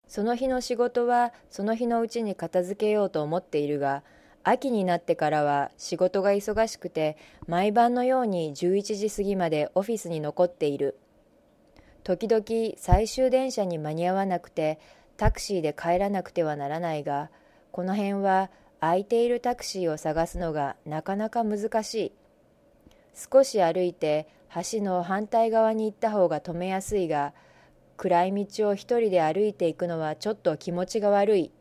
その日の仕事はその日のうちに片付けようと思っているが、秋になってからは仕事が忙しくて、毎晩のように11時過ぎまでオフィスに残っている。時々最終電車に間に合わなくてタクシーで帰らなくてはならないが、この辺は空いているタクシーを探すのがなかなか難しい。少し歩いて橋の反対側に行った方が止めやすいが、暗い道を一人で歩いていくのはちょっと気持ちが悪い。